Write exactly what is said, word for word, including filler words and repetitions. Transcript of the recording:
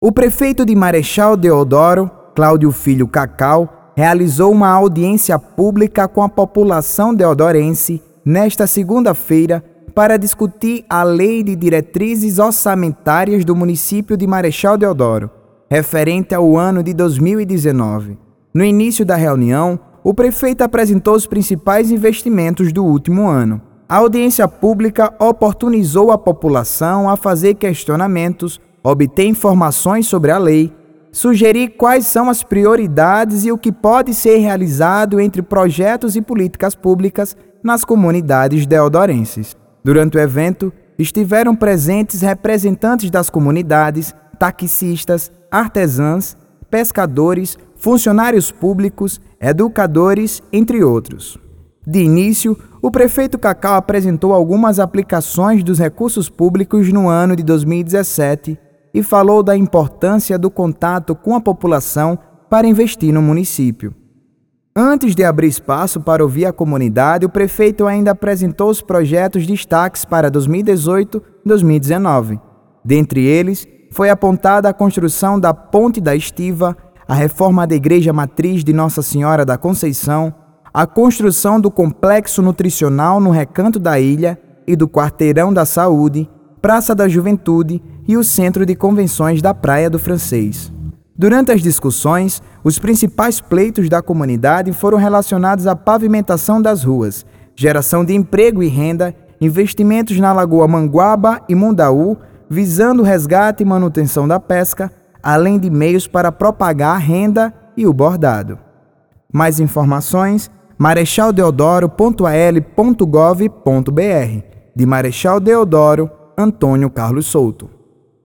O prefeito de Marechal Deodoro, Cláudio Filho Cacau, realizou uma audiência pública com a população deodorense nesta segunda-feira para discutir a Lei de Diretrizes Orçamentárias do município de Marechal Deodoro, referente ao ano de dois mil e dezenove. No início da reunião, o prefeito apresentou os principais investimentos do último ano. A audiência pública oportunizou a população a fazer questionamentos, obter informações sobre a lei, sugerir quais são as prioridades e o que pode ser realizado entre projetos e políticas públicas nas comunidades deodorenses. Durante o evento, estiveram presentes representantes das comunidades, taxistas, artesãs, pescadores, funcionários públicos, educadores, entre outros. De início, o prefeito Cacau apresentou algumas aplicações dos recursos públicos no ano de dois mil e dezessete e falou da importância do contato com a população para investir no município. Antes de abrir espaço para ouvir a comunidade, o prefeito ainda apresentou os projetos destaques para dois mil e dezoito e dois mil e dezenove. Dentre eles, foi apontada a construção da Ponte da Estiva, a reforma da Igreja Matriz de Nossa Senhora da Conceição, a construção do complexo nutricional no Recanto da Ilha e do Quarteirão da Saúde, Praça da Juventude e o Centro de Convenções da Praia do Francês. Durante as discussões, os principais pleitos da comunidade foram relacionados à pavimentação das ruas, geração de emprego e renda, investimentos na Lagoa Manguaba e Mundaú, visando o resgate e manutenção da pesca, além de meios para propagar a renda e o bordado. Mais informações, marechal deodoro ponto a l ponto gov ponto b r. De Marechal Deodoro, Antônio Carlos Souto.